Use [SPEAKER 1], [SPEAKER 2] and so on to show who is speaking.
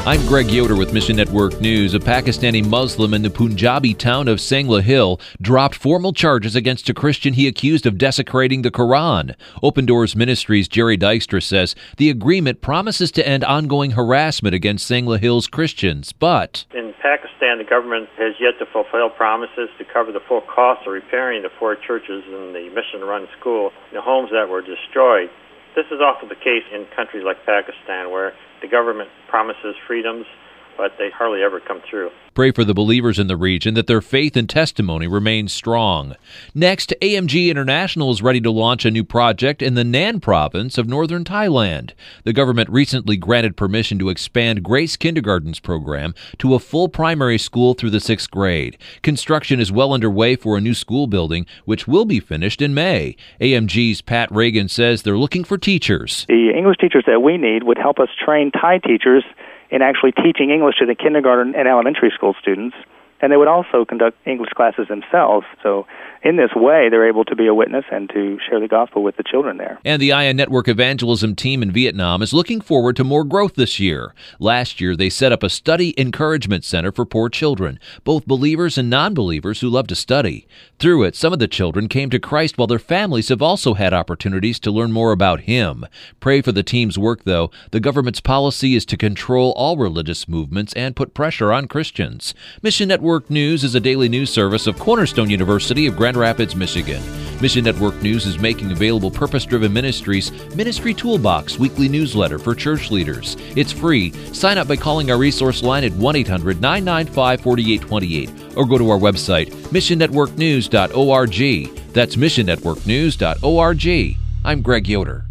[SPEAKER 1] I'm Greg Yoder with Mission Network News. A Pakistani Muslim in the Punjabi town of Sangla Hill dropped formal charges against a Christian he accused of desecrating the Quran. Open Doors Ministries' Jerry Dykstra says the agreement promises to end ongoing harassment against Sangla Hill's Christians, but
[SPEAKER 2] in Pakistan, the government has yet to fulfill promises to cover the full cost of repairing the 4 churches and the mission-run school, the homes that were destroyed. This is often the case in countries like Pakistan, where the government promises freedoms, but they hardly ever come through.
[SPEAKER 1] Pray for the believers in the region that their faith and testimony remain strong. Next, AMG International is ready to launch a new project in the Nan province of northern Thailand. The government recently granted permission to expand Grace Kindergarten's program to a full primary school through the 6th grade. Construction is well underway for a new school building, which will be finished in May. AMG's Pat Reagan says they're looking for teachers.
[SPEAKER 3] The English teachers that we need would help us train Thai teachers in actually teaching English to the kindergarten and elementary school students, and they would also conduct English classes themselves. So in this way, they're able to be a witness and to share the gospel with the children there.
[SPEAKER 1] And the Aya Network evangelism team in Vietnam is looking forward to more growth this year. Last year, they set up a study encouragement center for poor children, both believers and non-believers who love to study. Through it, some of the children came to Christ while their families have also had opportunities to learn more about Him. Pray for the team's work, though. The government's policy is to control all religious movements and put pressure on Christians. Mission Network News is a daily news service of Cornerstone University of Grand Rapids, Michigan. Mission Network News is making available Purpose-Driven Ministries Ministry Toolbox weekly newsletter for church leaders. It's free. Sign up by calling our resource line at 1-800-995-4828 or go to our website, missionnetworknews.org. That's missionnetworknews.org. I'm Greg Yoder.